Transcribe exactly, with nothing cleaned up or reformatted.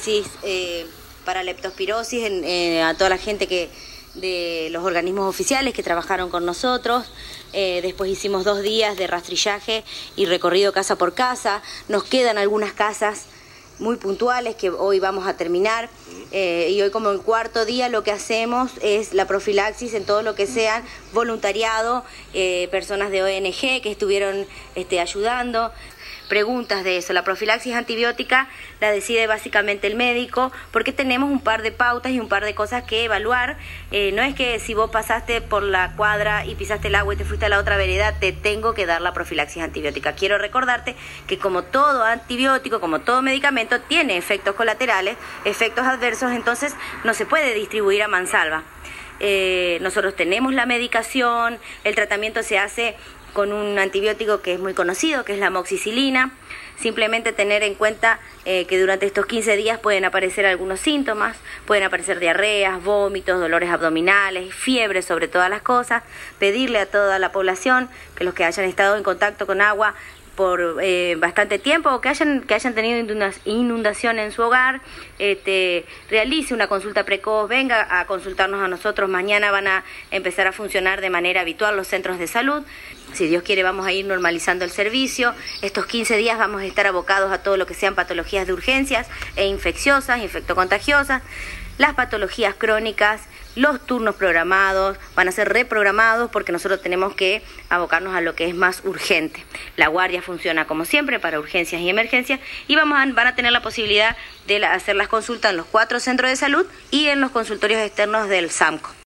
profilaxis eh, para leptospirosis en, eh, a toda la gente que de los organismos oficiales que trabajaron con nosotros. Eh, después hicimos dos días de rastrillaje y recorrido casa por casa. Nos quedan algunas casas muy puntuales que hoy vamos a terminar, eh, y hoy como el cuarto día lo que hacemos es la profilaxis en todo lo que sean voluntariado, eh, personas de O N G que estuvieron este, ayudando. Preguntas de eso. La profilaxis antibiótica la decide básicamente el médico porque tenemos un par de pautas y un par de cosas que evaluar. Eh, no es que si vos pasaste por la cuadra y pisaste el agua y te fuiste a la otra vereda, te tengo que dar la profilaxis antibiótica. Quiero recordarte que como todo antibiótico, como todo medicamento, tiene efectos colaterales, efectos adversos, entonces no se puede distribuir a mansalva. Eh, nosotros tenemos la medicación, el tratamiento se hace con un antibiótico que es muy conocido, que es la amoxicilina. Simplemente tener en cuenta eh, que durante estos quince días pueden aparecer algunos síntomas, pueden aparecer diarreas, vómitos, dolores abdominales, fiebre sobre todas las cosas. Pedirle a toda la población que los que hayan estado en contacto con agua por eh, bastante tiempo o que hayan, que hayan tenido inundación en su hogar, este, realice una consulta precoz, venga a consultarnos a nosotros. Mañana van a empezar a funcionar de manera habitual los centros de salud. Si Dios quiere vamos a ir normalizando el servicio. Estos quince días vamos a estar abocados a todo lo que sean patologías de urgencias e infecciosas, infectocontagiosas, las patologías crónicas, los turnos programados van a ser reprogramados porque nosotros tenemos que abocarnos a lo que es más urgente. La guardia funciona como siempre para urgencias y emergencias y vamos a, van a tener la posibilidad de la, hacer las consultas en los cuatro centros de salud y en los consultorios externos del SAMCO.